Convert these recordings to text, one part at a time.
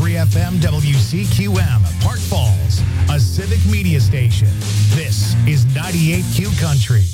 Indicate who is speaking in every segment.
Speaker 1: 93 FM WCQM, Park Falls, a civic media station. This is 98Q Country.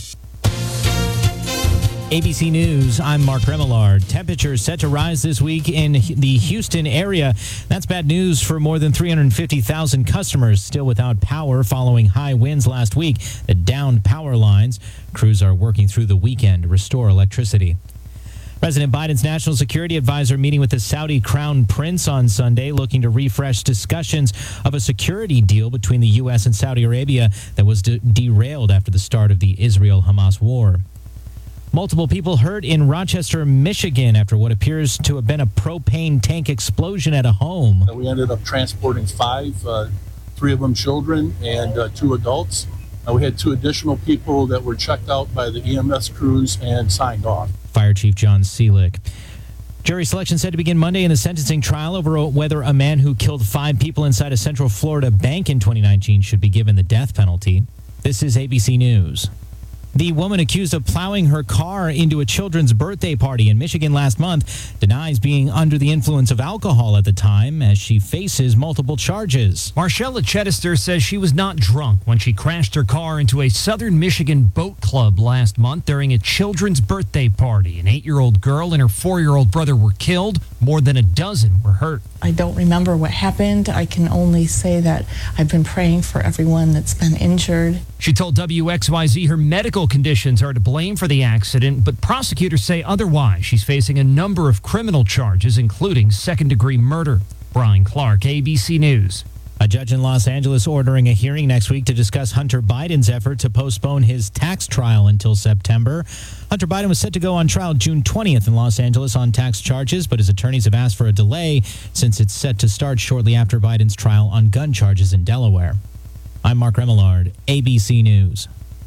Speaker 2: ABC News, I'm Mark Remillard. Temperatures set to rise this week in the Houston area. That's bad news for more than 350,000 customers still without power following high winds last week that downed power lines. Crews are working through the weekend to restore electricity. President Biden's national security advisor meeting with the Saudi Crown Prince on Sunday, looking to refresh discussions of a security deal between the U.S. and Saudi Arabia that was derailed after the start of the Israel-Hamas war. Multiple people hurt in Rochester, Michigan after what appears to have been a propane tank explosion at a home.
Speaker 3: We ended up transporting 5, 3 of them children and 2 adults. We had 2 additional people that were checked out by the EMS crews and signed off. Fire
Speaker 2: Chief John Seelick. Jury selection set to begin Monday in the sentencing trial over whether a man who killed 5 people inside a Central Florida bank in 2019 should be given the death penalty. This is ABC News. The woman accused of plowing her car into a children's birthday party in Michigan last month denies being under the influence of alcohol at the time as she faces multiple charges.
Speaker 4: Marcella Chedister says she was not drunk when she crashed her car into a Southern Michigan boat club last month during a children's birthday party. An 8-year-old girl and her 4-year-old brother were killed. More than a dozen were hurt.
Speaker 5: I don't remember what happened. I can only say that I've been praying for everyone that's been injured.
Speaker 4: She told WXYZ her medical conditions are to blame for the accident, but prosecutors say otherwise. She's facing a number of criminal charges, including second-degree murder. Brian Clark, ABC News.
Speaker 2: A judge in Los Angeles ordering a hearing next week to discuss Hunter Biden's effort to postpone his tax trial until September. Hunter Biden was set to go on trial June 20th in Los Angeles on tax charges, but his attorneys have asked for a delay since it's set to start shortly after Biden's trial on gun charges in Delaware. I'm Mark Remillard, ABC News.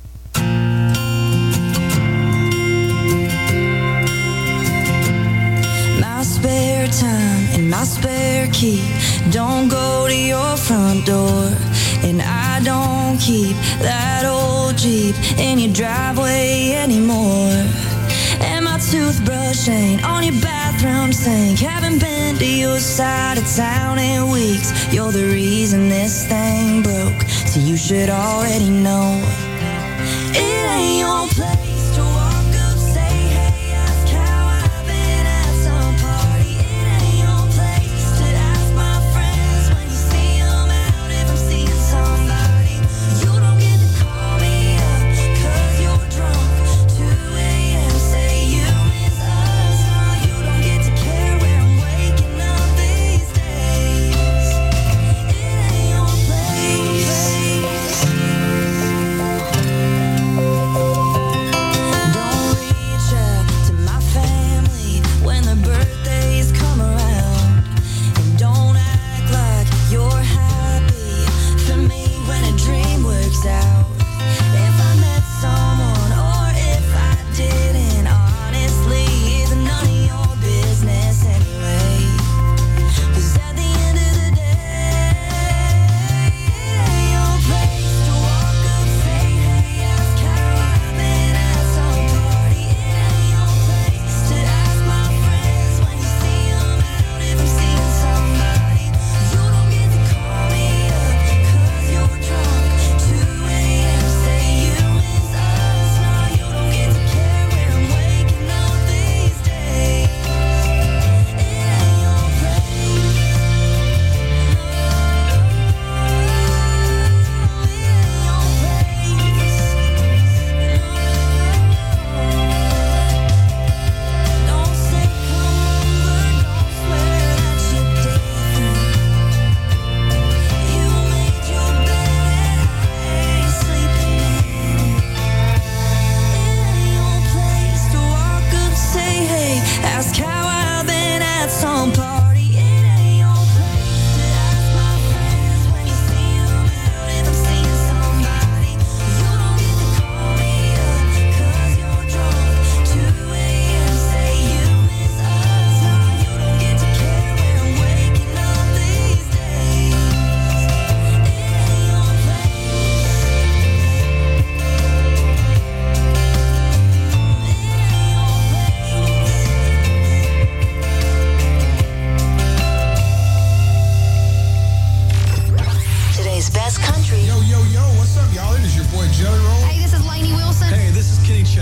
Speaker 6: My spare time and my spare key don't go to your front door, and I don't keep that old Jeep in your driveway anymore. And my toothbrush ain't on your bathroom sink. Haven't been to your side of town in weeks. You're the reason this thing broke, so you should already know it ain't your place to walk up, say hey, ask how I've been at some party. It ain't your place to ask my friends when you see them out if I'm seeing somebody. You don't get to call me up 'cause you're drunk. 2 a.m. say you miss us. You don't get to care where I'm waking up these days. It ain't your place.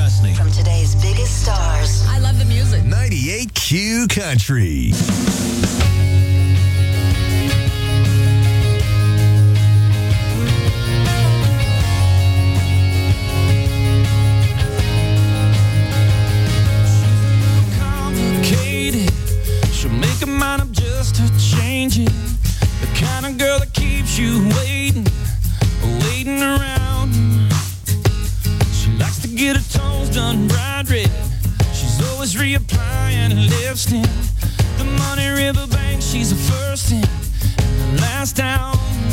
Speaker 7: listening.
Speaker 6: From today's biggest stars.
Speaker 8: I love the music.
Speaker 7: 98Q Country.
Speaker 9: Complicated. She'll make a mind up just to change it. The kind of girl that keeps you waiting around. She likes to get her toes done bright red. She's always reapplying lipstick. The Money River Bank, she's the first in, the last out.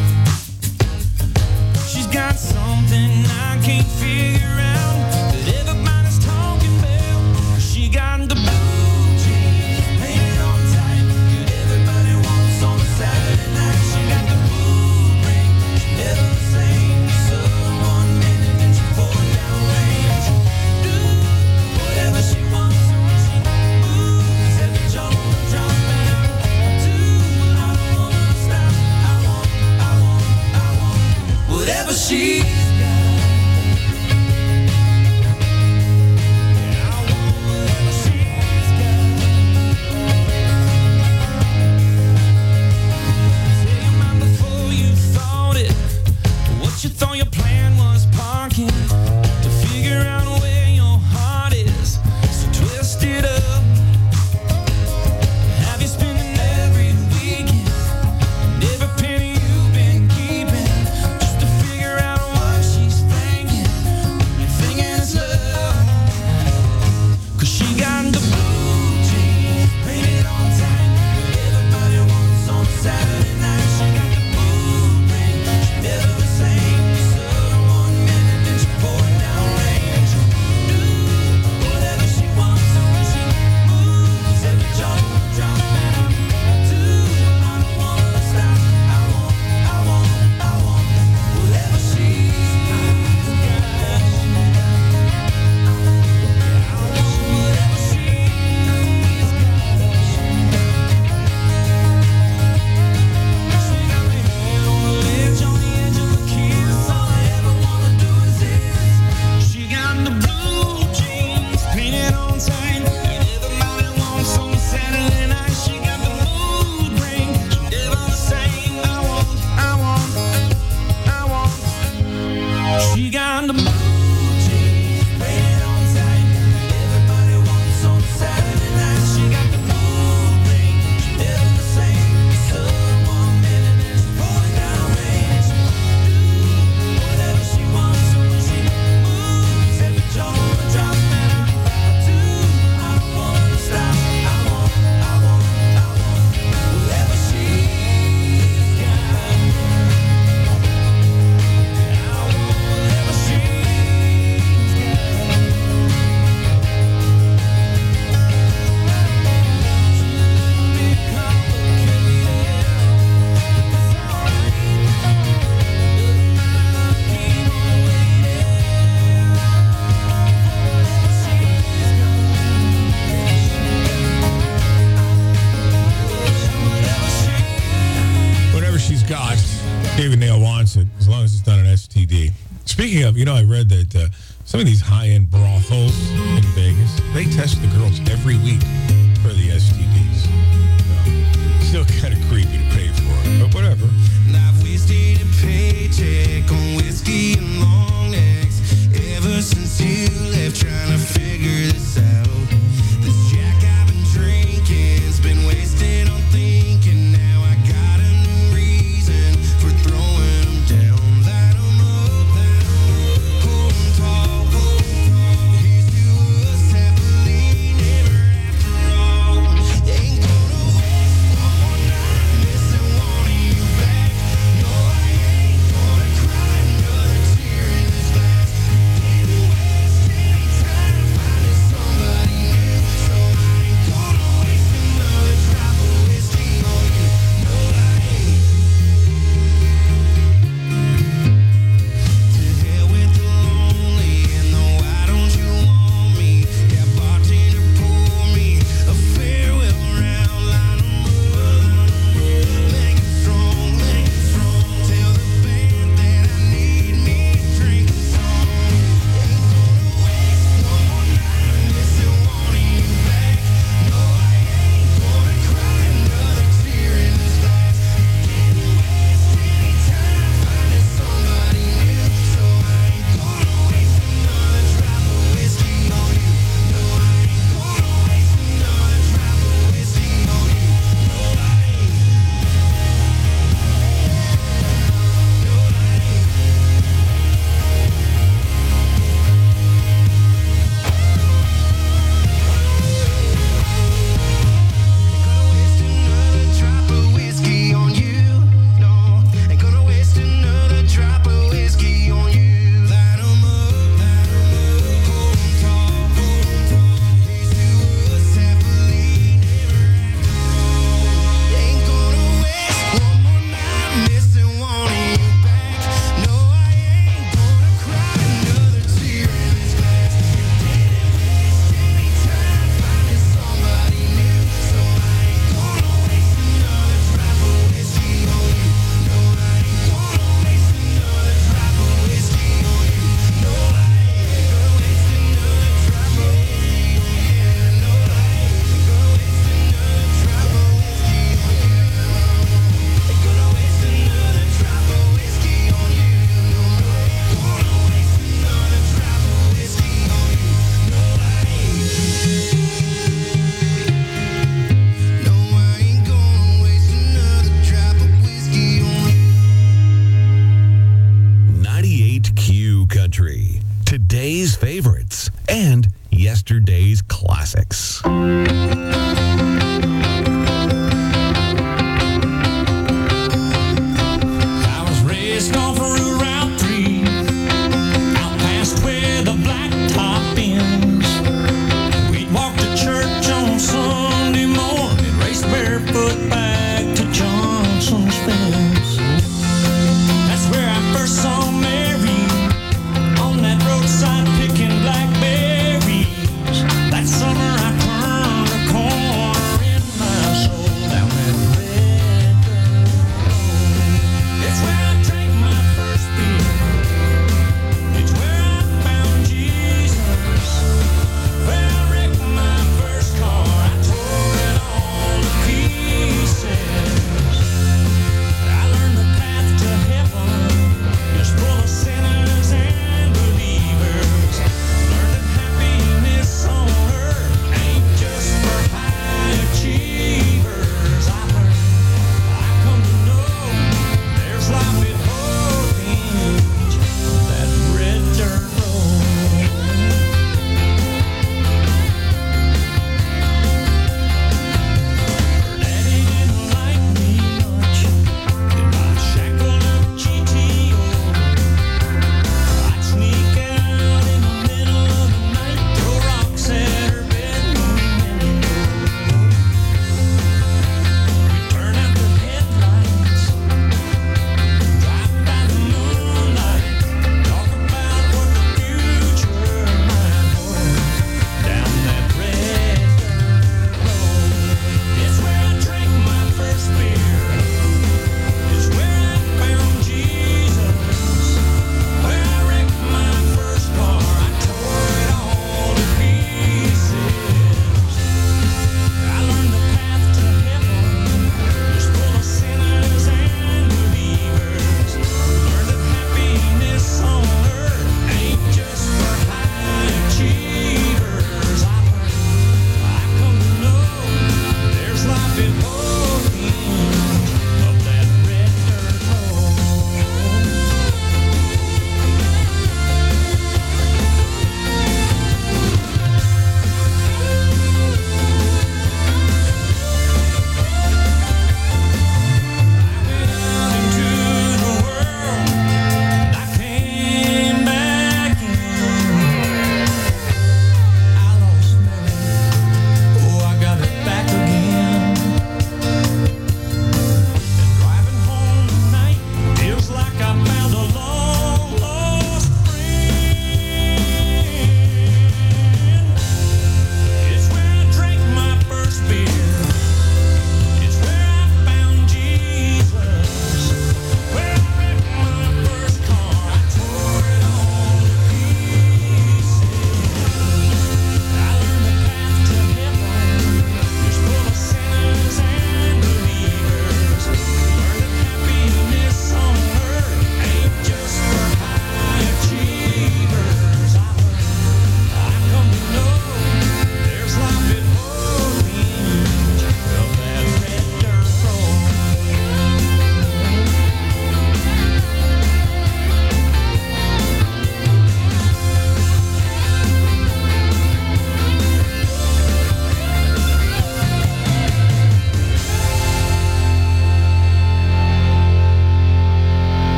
Speaker 9: She's got something I can't figure out that everybody's talking about. She got the blue jeans painted on tight that everybody wants on a Saturday night. She got the blue ring, never the same. Southern one minute, then she pouring down rain. She do whatever she wants. She moves every jump on the drum. I do what I don't wanna stop. I want whatever she's got. Yeah, I want whatever she's got. Say your mind before you thought it. What you thought your plan was parking to figure out where your heart is. So twist it up. Have you spending every weekend and every penny you've been keeping just to figure out what she's thinking when you're thinking it's love? 'Cause she got the blue jeans painted on tight that everybody wants on a Saturday night. She got the blue ring, she's never the same. Southern one minute, then she pouring down rain. She do whatever she wants. She moves every jump on the drum. And I do what I don't wanna stop. I want whatever she's got. She got the blue jeans painted on tight that everybody wants on a Saturday night. She got the mood ring, she's never the same. I want. She got the blue jeans painted on tight that everybody wants on a Saturday night. She got the mood ring, she's never the same. Southern one minute and she's pouring down rain. She do whatever she wants. She moves every jump on the drop. And I do, I don't wanna stop. I want whatever she's got. I want whatever she's got.
Speaker 10: Whatever she's got, David Nail wants it, as long as it's not an STD. Speaking of, I read that some of these high-end brothels in Vegas, they test the girls every week for the STDs. So, still kind of creepy to pay for it, but whatever.
Speaker 9: I've wasted a paycheck on whiskey and long necks ever since you left, trying to figure this out. This Jack I've been drinking's been wasted on thinking. Now I got a new reason for throwing them down. Light 'em up, hold 'em tall. Here's to us happily ever after all.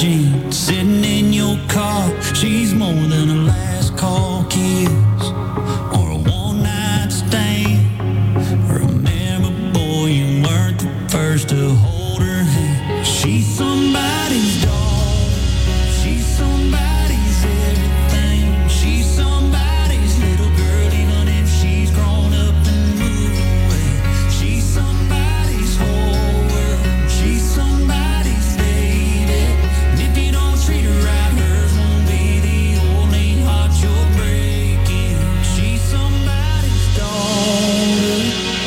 Speaker 9: jeans, sitting in your car. She's more than a last call kiss or a one-night stand. Remember, boy, you weren't the first to hold her hand. She's somebody's dog. She's somebody's everything. She's somebody's little girl, even if she's grown up and moved away. She's somebody's whole world. She's somebody's baby. And if you don't treat her right, hers won't be the only heart you're breaking. She's somebody's daughter.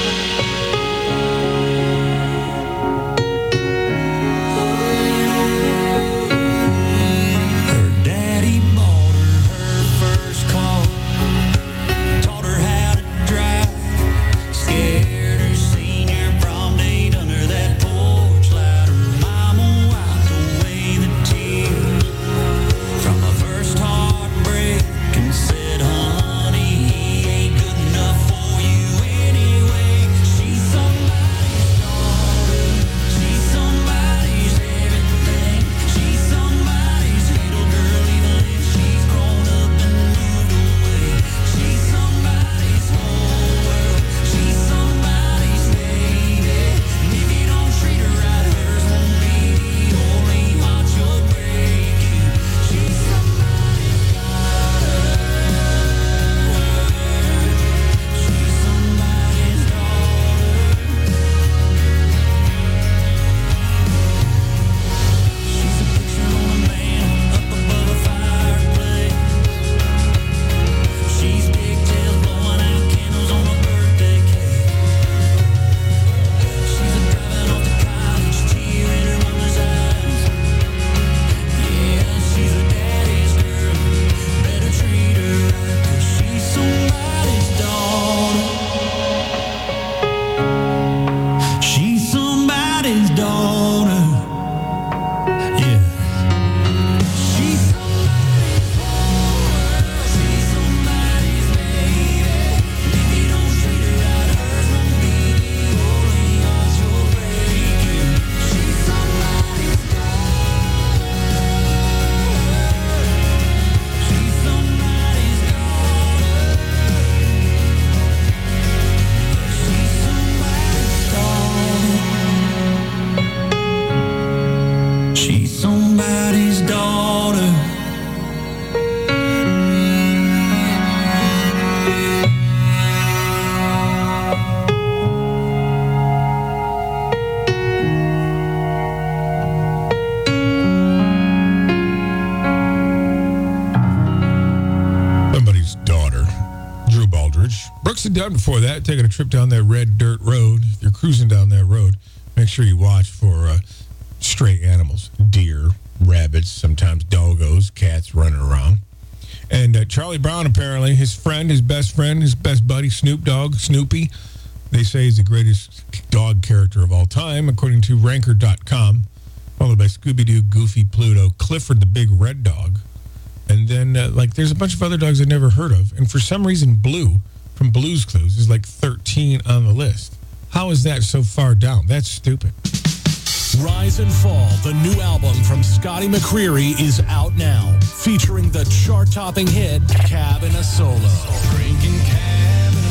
Speaker 9: Her daddy bought her first car, taught her how to drive, scared her senior prom date under that porch light. Her mama wiped away the tears from the first heartbreak and said, honey, he ain't good enough for you anyway. She's somebody's daughter. She's somebody's everything. She's somebody's little girl, even if she's grown up and moved away. She's somebody's whole world. She's somebody's baby. And if you don't treat her right, hers won't be the only heart you're breaking. She's somebody's daughter. She's somebody's daughter. She's a picture on a man up above a fireplace. She's pigtails blowing out candles on a birthday cake. She's a driving off to college, tear in her mama's eyes. Yeah, she's a daddy's girl. Better treat her right, 'cause she's somebody's daughter. She's somebody's daughter. Yeah. She's somebody's world. She's somebody's baby. And if you don't treat her right, hers won't be the only heart you're breaking. She's somebody's daughter. She's somebody's daughter. She's somebody's daughter. She's somebody's daughter.
Speaker 10: Somebody's daughter. Drew Baldridge. Brooks and Dunn before that, taking a trip down that red dirt road. If you're cruising down that road, make sure you watch for stray animals. Deer, rabbits, sometimes doggos, cats running around. And Charlie Brown, apparently, his friend, his best buddy, Snoop Dogg, Snoopy, they say he's the greatest dog character of all time, according to Ranker.com, followed by Scooby-Doo, Goofy, Pluto, Clifford the Big Red Dog. And then, there's a bunch of other dogs I've never heard of. And for some reason, Blue from Blue's Clues is 13 on the list. How is that so far down? That's stupid.
Speaker 1: Rise and Fall, the new album from Scotty McCreery, is out now, featuring the chart-topping hit, Cab in a Solo.
Speaker 9: Drinking cab in a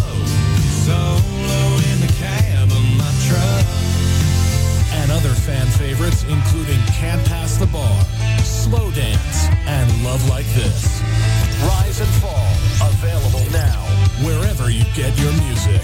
Speaker 9: solo in the cab of my truck.
Speaker 1: And other fan favorites, including Can't Pass the Bar, Slow Dance, and Love Like This. Rise and Fall, available now, wherever you get your music.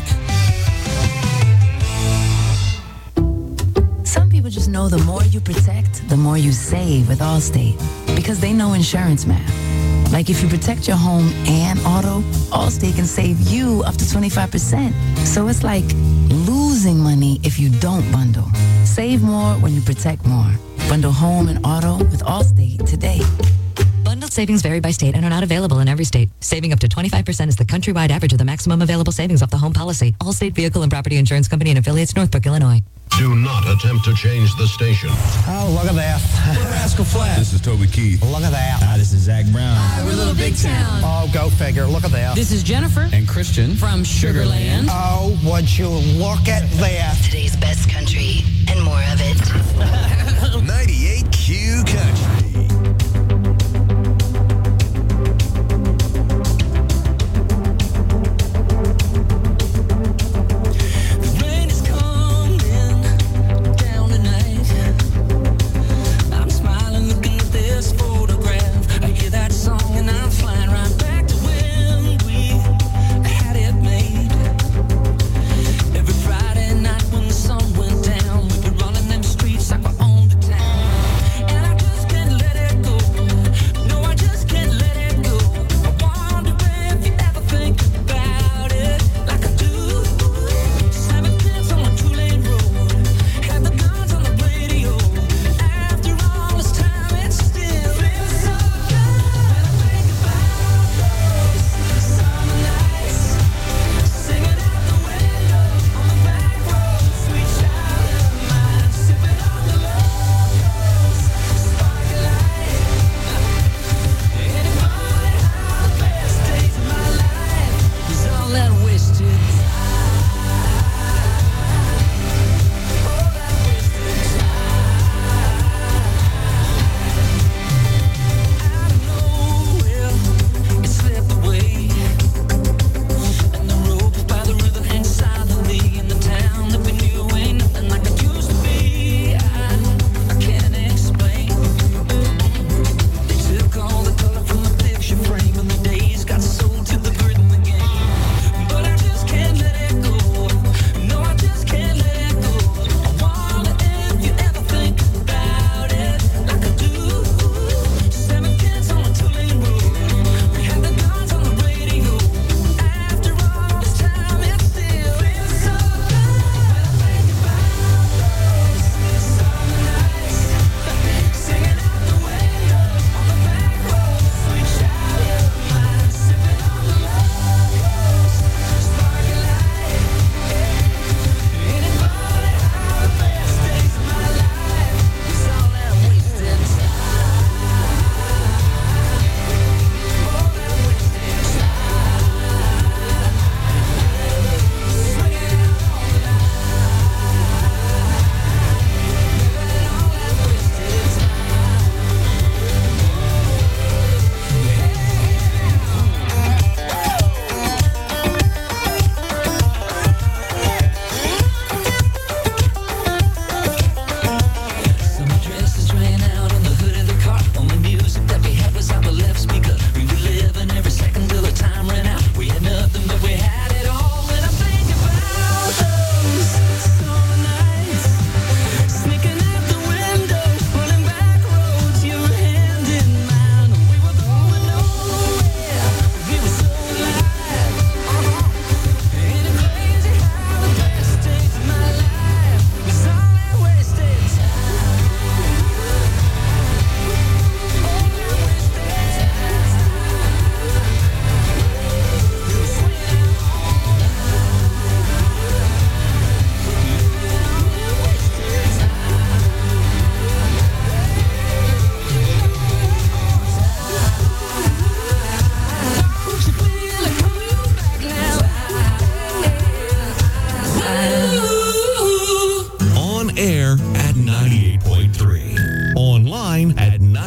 Speaker 8: Some people just know the more you protect, the more you save with Allstate, because they know insurance math. Like if you protect your home and auto, Allstate can save you up to 25%. So it's like losing money if you don't bundle. Save more when you protect more. Bundle home and auto with Allstate today.
Speaker 11: Bundled savings vary by state and are not available in every state. Saving up to 25% is the countrywide average of the maximum available savings off the home policy. Allstate Vehicle and Property Insurance Company and affiliates, Northbrook, Illinois.
Speaker 12: Do not attempt to change the station.
Speaker 13: Oh, look at that.
Speaker 12: Rascal Flatts.
Speaker 13: This is Toby Keith. Look at that.
Speaker 14: This is Zach Brown.
Speaker 13: We're Little Big Town. Oh, go figure. Look at that.
Speaker 15: This is Jennifer.
Speaker 14: And Christian.
Speaker 15: From Sugarland.
Speaker 13: Oh, would you look at that.
Speaker 16: Today's best country and more of it.
Speaker 7: 98Q Country.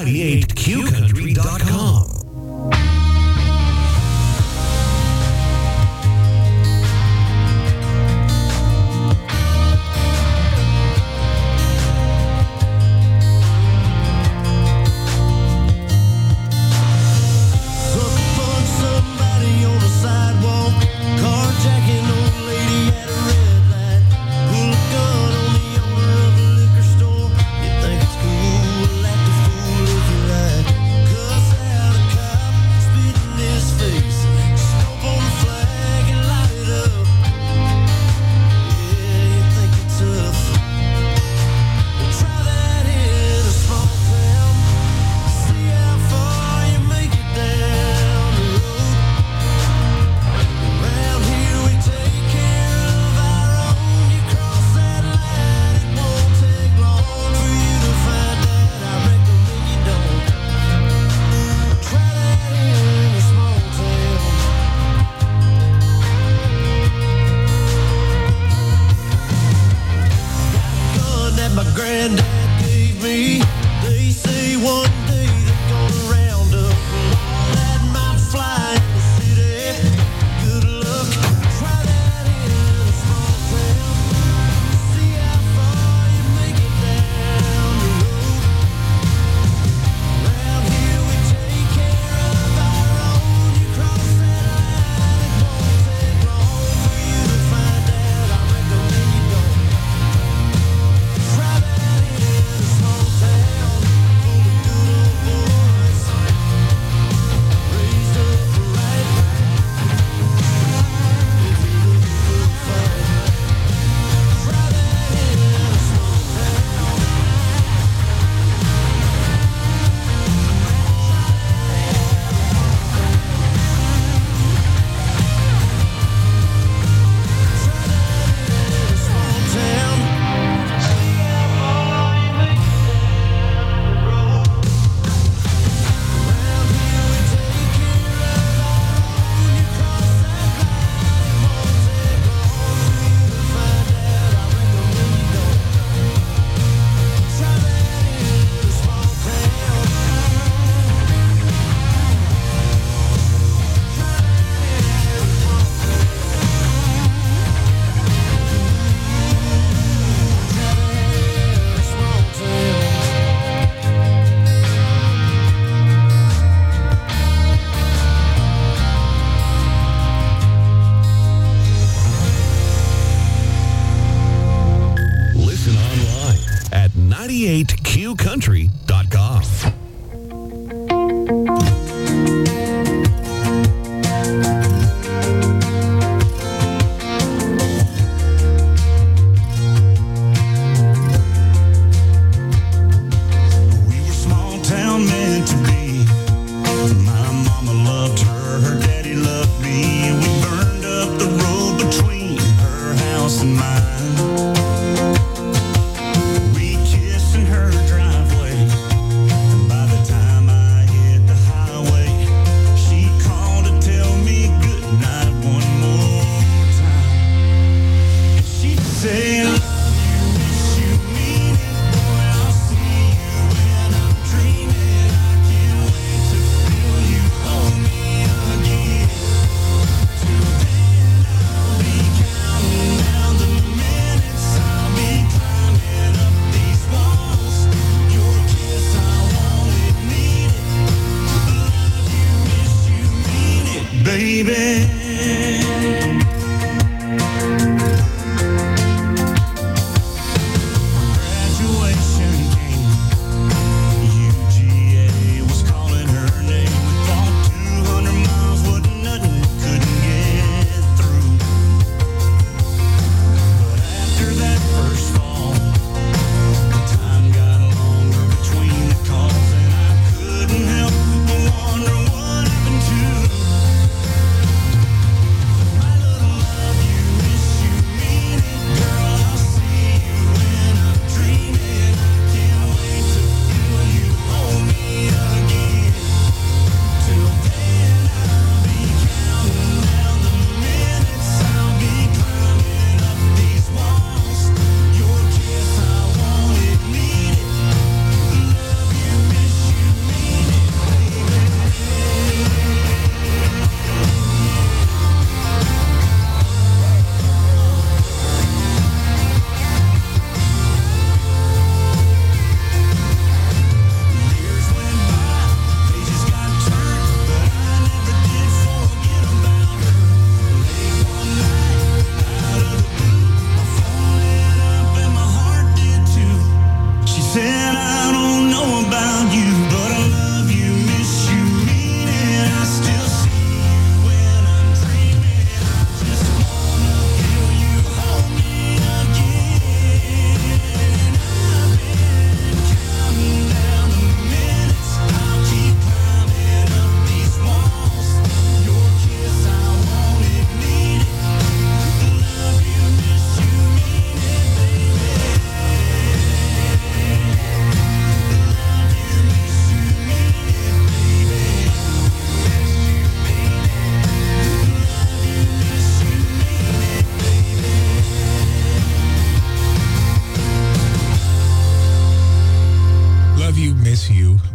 Speaker 7: 98qcountry.com.
Speaker 9: Somebody on the sidewalk, carjacking old lady at a red light. Pull a gun on the owner of a liquor store. You think it's cool, act a fool if you like.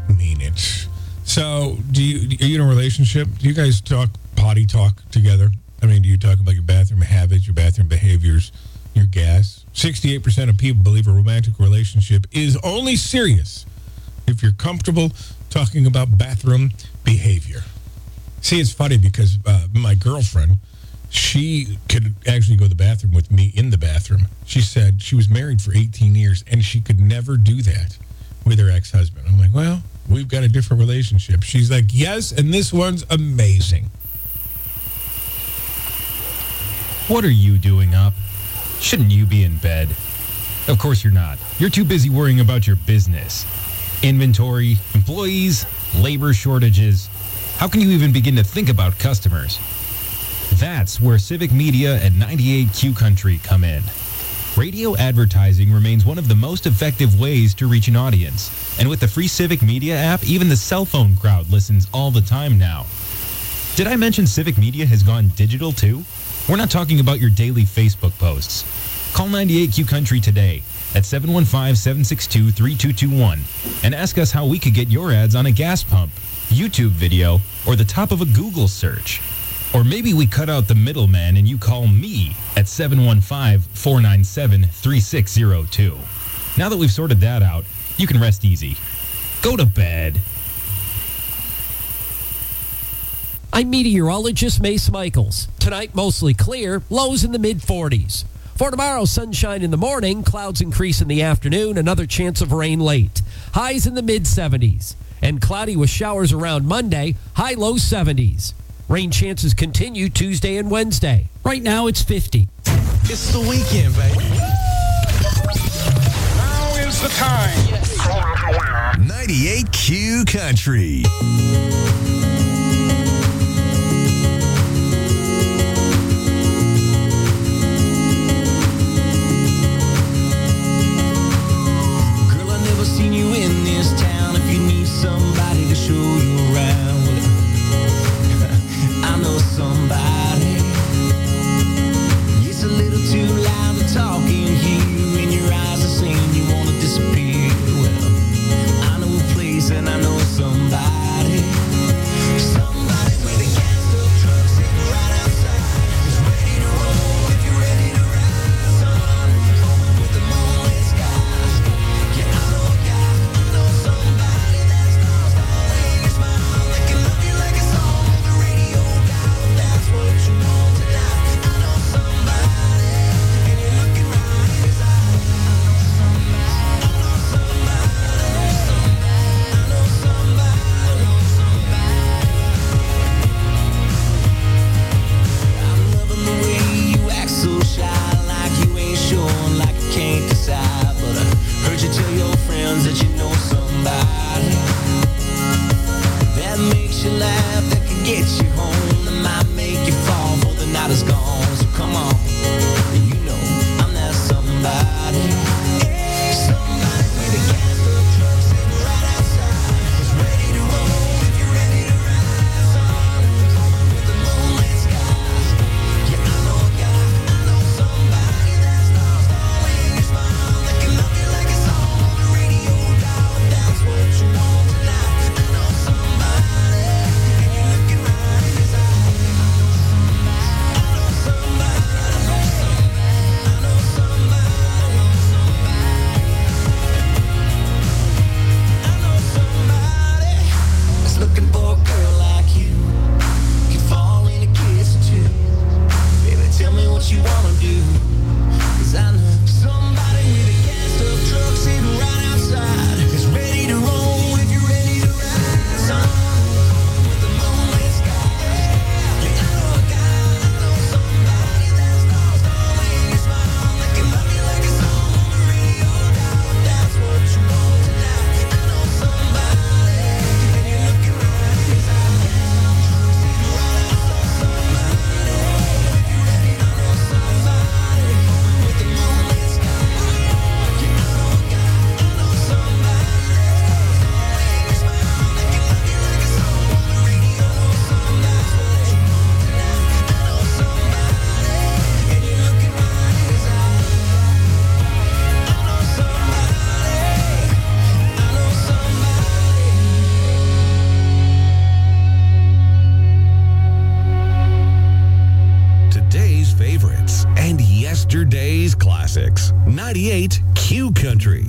Speaker 10: mean it. So, are you in a relationship? Do you guys potty talk together? I mean, do you talk about your bathroom habits, your bathroom behaviors, your gas? 68% of people believe a romantic relationship is only serious if you're comfortable talking about bathroom behavior. See, it's funny because my girlfriend, she could actually go to the bathroom with me in the bathroom. She said she was married for 18 years and she could never do that with her ex-husband. I'm like, well, we've got a different relationship. She's like, yes, and this one's amazing.
Speaker 4: What are you doing up? Shouldn't you be in bed? Of course you're not. You're too busy worrying about your business. Inventory, employees, labor shortages. How can you even begin to think about customers? That's where Civic Media and 98Q Country come in. Radio advertising remains one of the most effective ways to reach an audience. And with the free Civic Media app, even the cell phone crowd listens all the time now. Did I mention Civic Media has gone digital too? We're not talking about your daily Facebook posts. Call 98Q Country today at 715-762-3221 and ask us how we could get your ads on a gas pump, YouTube video, or the top of a Google search. Or maybe we cut out the middleman and you call me at 715-497-3602. Now that we've sorted that out, you can rest easy. Go to bed.
Speaker 14: I'm meteorologist Mace Michaels. Tonight, mostly clear, lows in the mid-40s. For tomorrow, sunshine in the morning, clouds increase in the afternoon, another chance of rain late. Highs in the mid-70s. And cloudy with showers around Monday, high-low 70s. Rain chances continue Tuesday and Wednesday. Right now, it's 50.
Speaker 7: It's the weekend, baby.
Speaker 9: Now is the time.
Speaker 7: 98Q Country.
Speaker 9: Girl, I've never seen you in this town. If you need somebody to show you around, I know somebody. It's a little too loud to talk in here, and your eyes are saying you want to disappear. Well, I know a place and I know somebody. Somebody with a gassed up truck sitting right outside, is ready to roll if you're ready to ride. Sun coming with the moonlit skies. Yeah, I know a guy, I know somebody that's lost all in your smile. They can love you like a song on the radio. That's what you want tonight. I know somebody, and you're looking right in his eyes. I know somebody, I know somebody. I'm loving the way you act so shy, like you ain't sure, like you can't decide. But I heard you tell your friends that you know somebody that makes you laugh, that can get you home, that might make you fall before the night is gone. So come on, you know I'm that somebody. Somebody with a gassed up truck sitting right outside, is ready to roll if you're ready to ride. Sun coming with the moonlit skies. Yeah, I know a guy, I know somebody that's lost all in your smile. That can love you like a song on the radio dial. That's what you want tonight. I know somebody, and you're looking right in his eyes. I know somebody.
Speaker 7: 98 Q Country.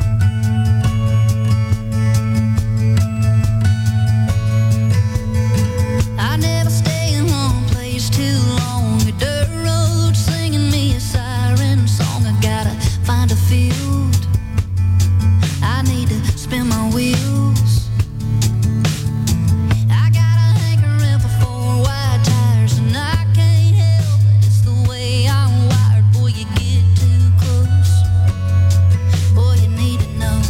Speaker 6: I never stay in one place too long. A dirt road singing me a siren song. I gotta find a field. I need to spin my wheels. I got a hankering for 4 wide tires, and I can't help it. It's the way I'm wired. Boy, you get too close. Boy, you need to know.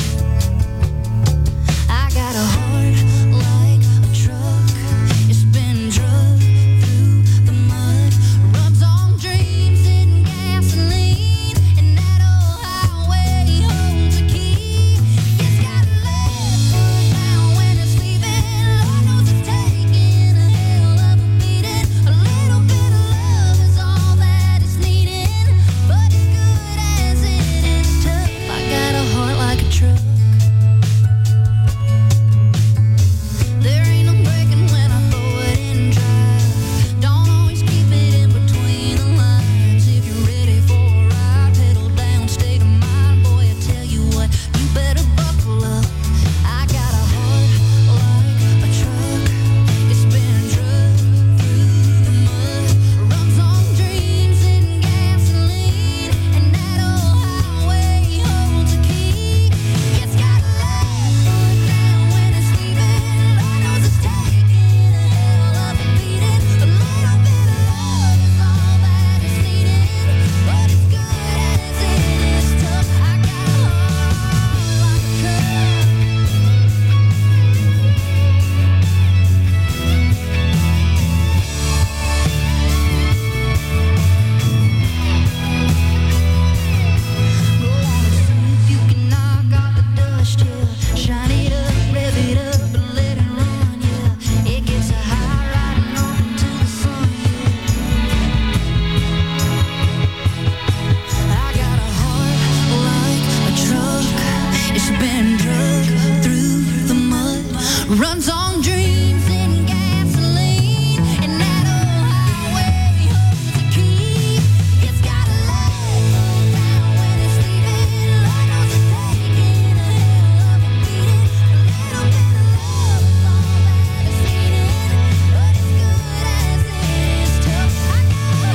Speaker 6: I got a heart like a truck. It's been drugged through the mud. Runs on dreams and gasoline. And that old highway holds a key. It's got a left foot down when it's leaving. Lord knows it's taking a hell of a beating. A little bit of love is all that it's needing. But as good as it is tough, I got a heart like a truck. There ain't no breaking when I throw it in drive. Don't always keep it in between the lines. If you're ready for a ride, pedal down, state of mind. Boy, I tell you what, you better buckle up. I got a heart like a truck. It's been drugged through the mud. Runs on dreams and gasoline. And that old highway holds a key. It's got a left foot down when it's leaving. Lord knows it's taking a hell of a beating. A little bit of love is all that is needed. But as good as it is tough, I got a heart like a truck. Go on and see if you can knock off the dust, yeah. Shine it up, rev it up, and let it run, yeah. It gets a high riding on to the sun, yeah. I got a heart like a truck. It's been drugged through the mud. Runs on dreams and gasoline. And that old highway holds a key. It's got a left foot down when it's leaving. Lord knows it's taking a hell of a beating. A little bit of love is all that is needed. But as good as it is tough, I got a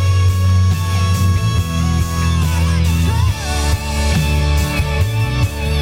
Speaker 6: heart like a truck.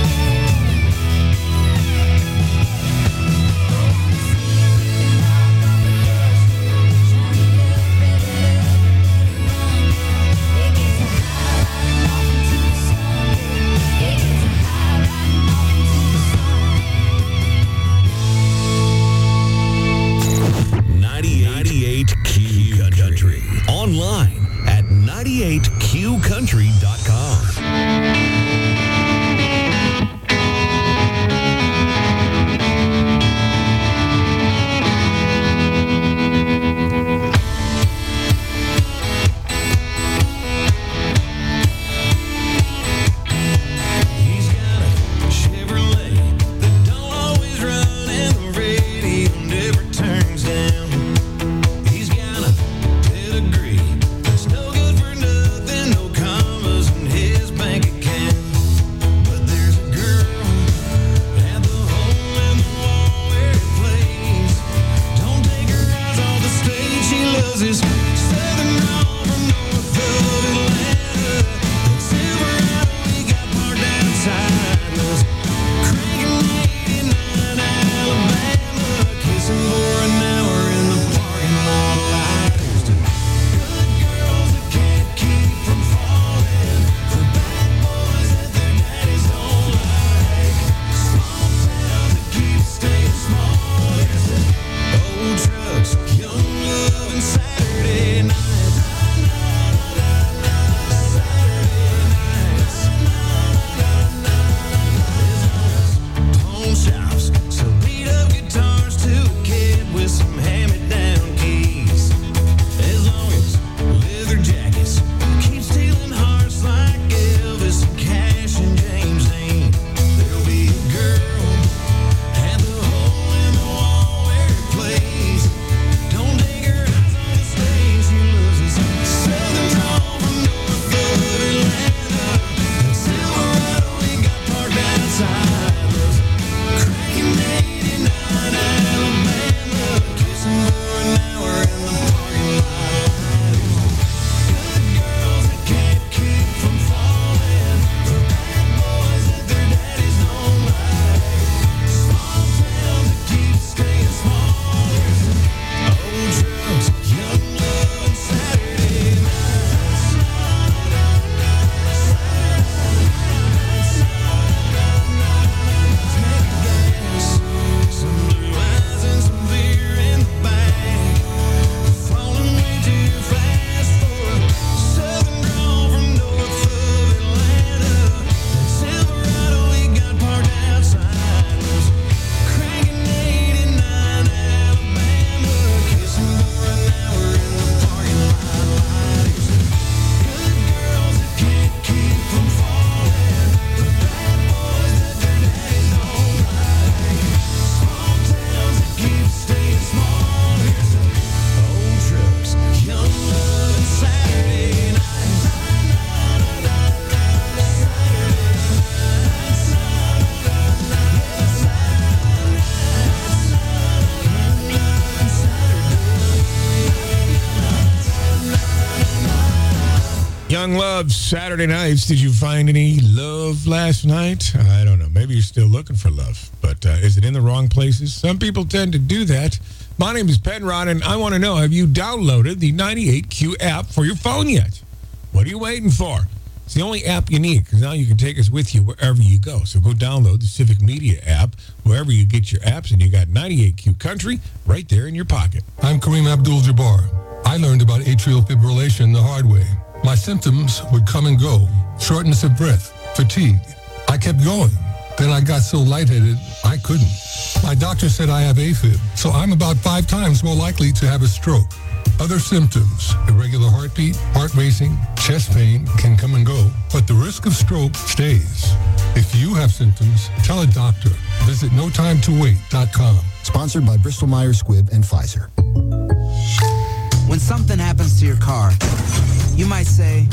Speaker 10: of Saturday nights, did you find any love last night? I don't know. Maybe you're still looking for love, but is it in the wrong places? Some people tend to do that. My name is Penrod, and I want to know, have you downloaded the 98Q app for your phone yet? What are you waiting for? It's the only app you need, because now you can take us with you wherever you go. So go download the Civic Media app wherever you get your apps, and you got 98Q Country right there in your pocket.
Speaker 16: I'm Kareem Abdul-Jabbar. I learned about atrial fibrillation the hard way. My symptoms would come and go. Shortness of breath, fatigue. I kept going. Then I got so lightheaded, I couldn't. My doctor said I have AFib, so I'm about 5 times more likely to have a stroke. Other symptoms, irregular heartbeat, heart racing, chest pain can come and go, but the risk of stroke stays. If you have symptoms, tell a doctor. Visit notimetowait.com.
Speaker 17: Sponsored by Bristol Myers Squibb and Pfizer.
Speaker 18: When something happens to your car, you might say,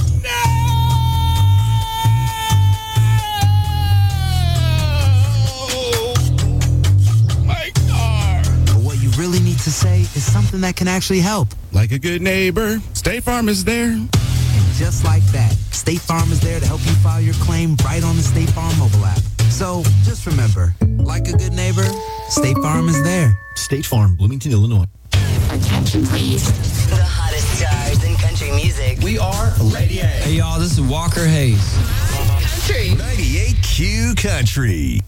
Speaker 9: My car.
Speaker 18: But what you really need to say is something that can actually help.
Speaker 19: Like a good neighbor, State Farm is there.
Speaker 18: And just like that, State Farm is there to help you file your claim right on the State Farm mobile app. So just remember, like a good neighbor, State Farm is there.
Speaker 17: State Farm, Bloomington, Illinois.
Speaker 20: Attention, please. The hottest stars in country music.
Speaker 21: We are Lady A. Hey, y'all, this is Walker Hayes.
Speaker 20: Country.
Speaker 7: 98Q Country.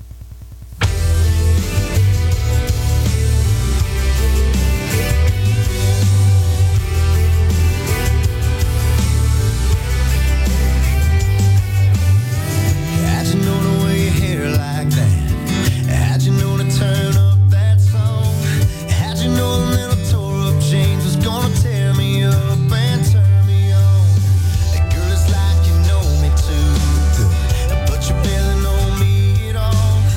Speaker 9: How'd you know to wear your hair like that? How'd you know to turn up that song? How'd you know the little tore up jeans was gonna tear me up and turn me on? Girl, it's like you know me too good, but you barely know me at all.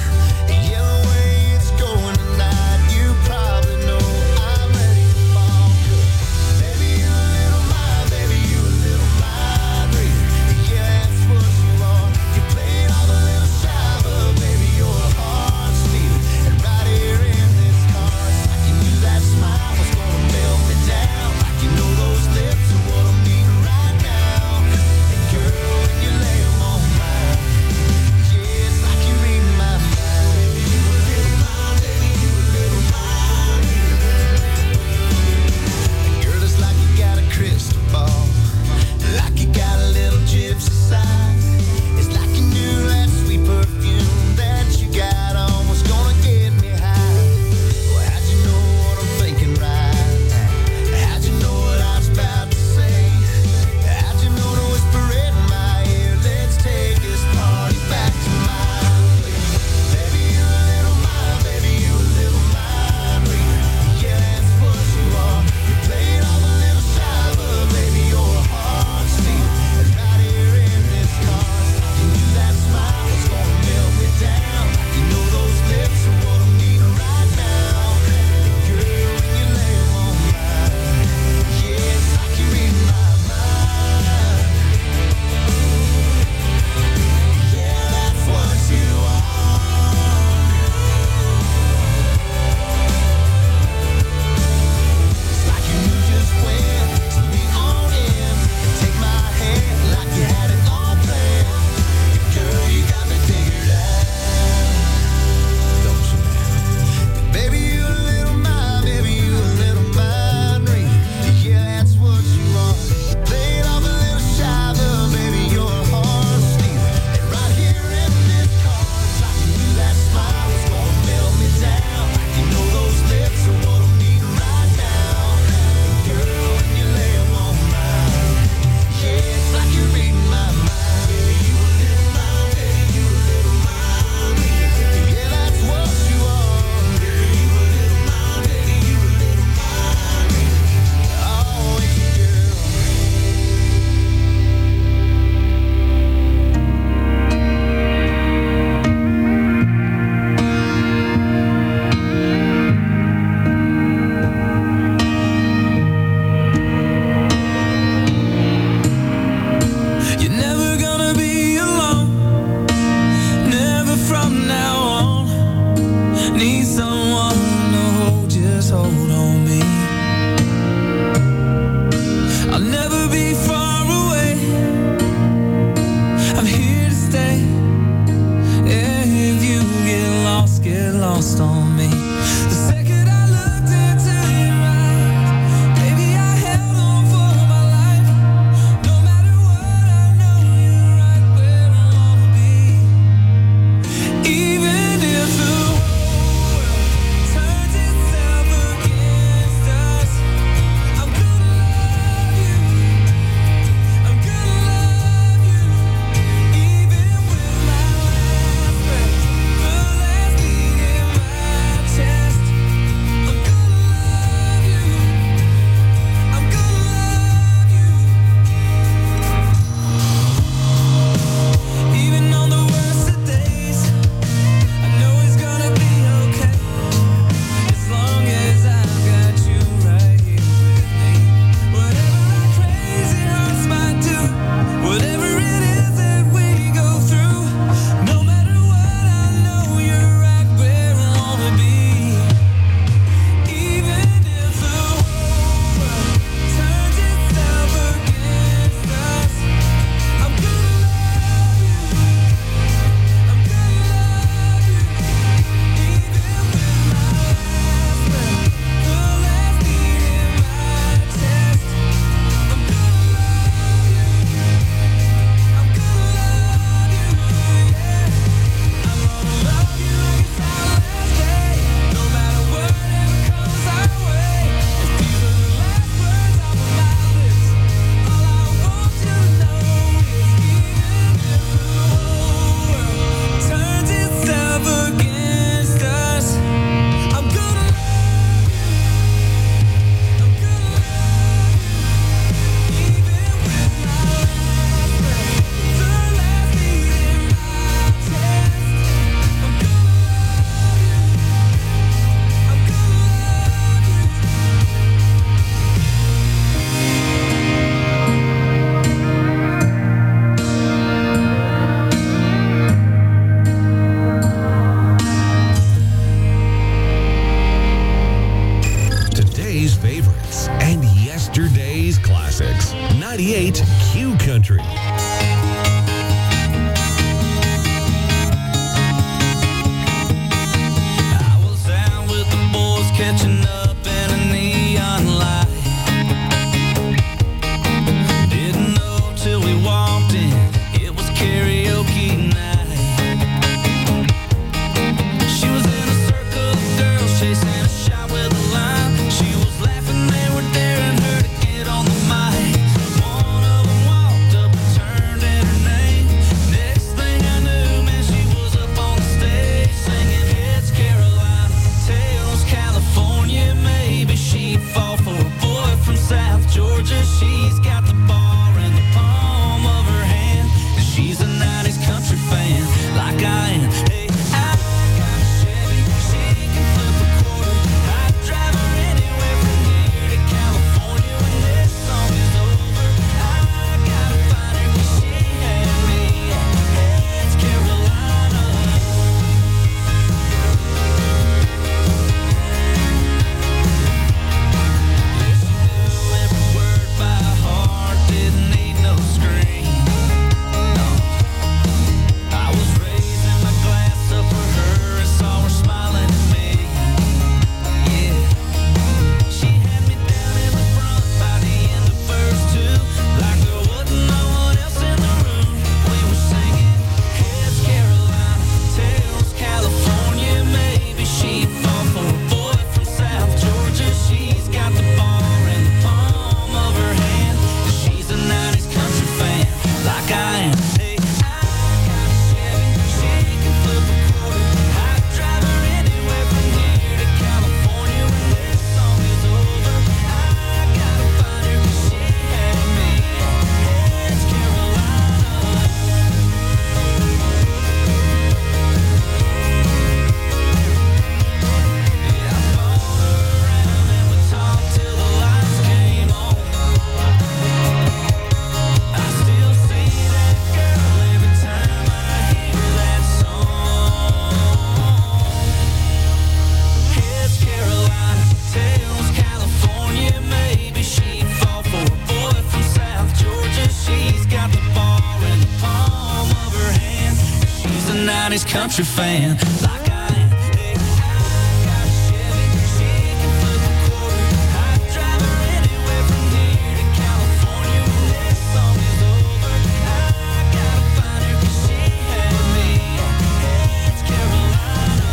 Speaker 9: 90s country fan. Like I am. Hey, I got a Chevy, she can flip a quarter. I drive her anywhere from here to California when this song is over. I gotta find her 'cause she had me. Hey, it's Carolina.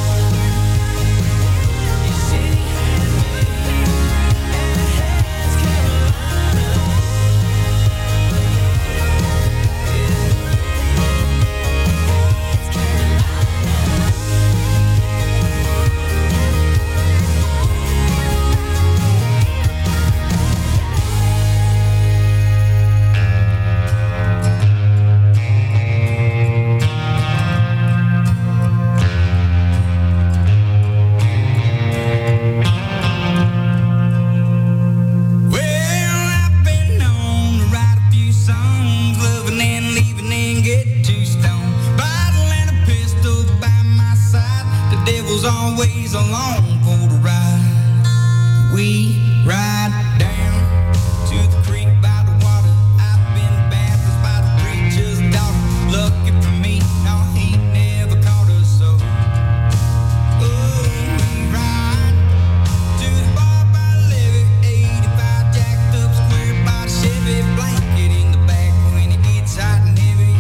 Speaker 9: She had me. Hey, it's Carolina. Well, I've been known to write a few songs, loving and leaving and get too stoned. Bottle and a pistol by my side, the devil's always along for the ride. We ride down to the creek by the water. I've been baptized by the preacher's daughter. Lucky for me, no, he never caught us so. Oh, we ride to the bar by the levee, 85 jacked up square body Chevy, blanket in the back when it gets hot and heavy.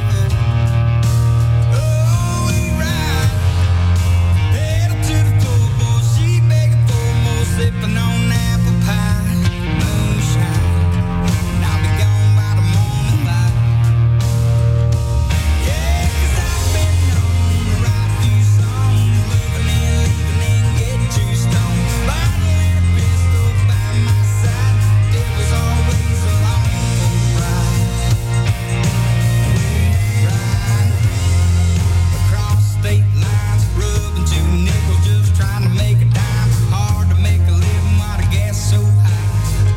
Speaker 9: Oh, we ride, pedal to the floor, boy, she begging for more, sipping on apple pie, moonshine, and I'll be gone by the morning light. Yeah, 'cause I've been known to write a few songs, loving and leaving and get too stoned. Bottle and a pistol by my side, devil's always along for the ride. We ride across state lines, rubbing two nickels, just trying to make a dime. Hard to make a living while the gas is so high.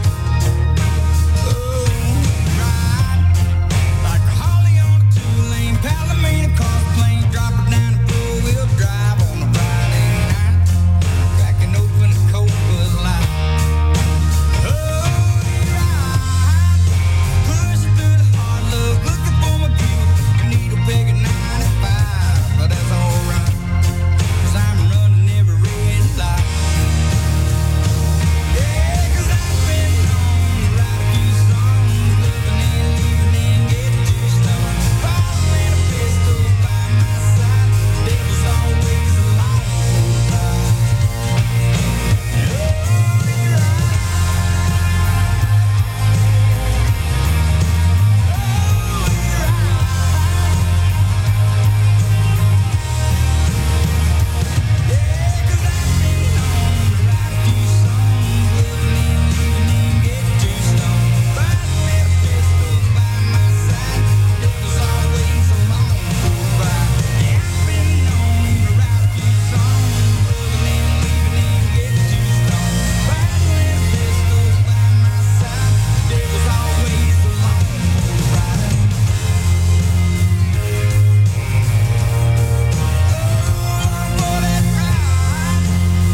Speaker 9: Oh, we ride like a Holly on a two-lane Palomino cross plane, drop her down the four-wheel drive on a Friday night, cracking open a cold Bud Light. Oh, we ride, pushing through the hard love, looking for my Buick, a needle peg at 95, but that's alright, 'cause I'm running every red light. Yeah, 'cause I've been known to write a few songs, loving and leaving and get too stoned. Bottle and a pistol by my side, devil's always along for the ride. Oh, we ride. 'Cause I've been known to write a few songs, loving and leaving and get too stoned. Bottle and a pistol by my side, devil's always along for the ride. Yeah, I've been known to write a few songs, loving and leaving and get too stoned. Bottle and a pistol by my side, devil's always along for the ride. For that ride,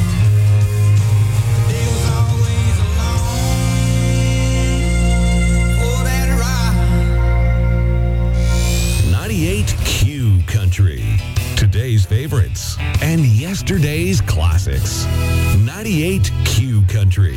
Speaker 9: the devil's always along for that ride.
Speaker 7: 98 Q Country. Today's favorites and yesterday's classics. 98 Q Country.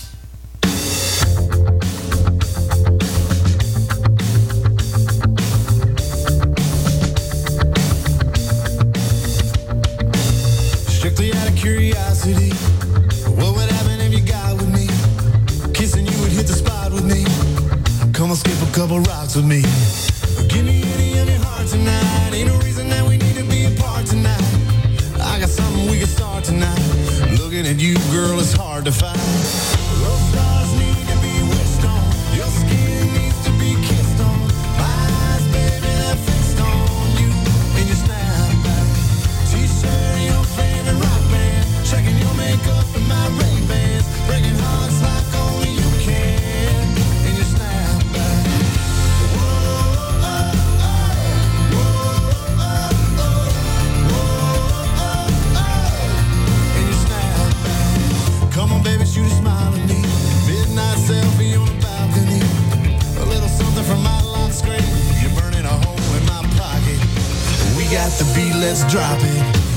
Speaker 3: Strictly out of curiosity, what would happen if you got with me? Kissing you would hit the spot with me. Come on, skip a couple rocks with me. Give me any of your heart tonight. Ain't no reason that we need to be apart tonight. I got something we can start tonight. Looking at you, girl, it's hard to find. Those stars need to be wished on. Your skin needs to be kissed on. My eyes, baby, they're fixed on you and your snapback. T-shirt, your favorite rock band. Checking your makeup and my Ray-Bans. Breaking hearts like only you can in your snapback. Whoa, oh, oh, whoa, oh, oh, whoa, oh, oh, in your snapback. Come on, baby, shoot a smile. got the beat, let's drop it.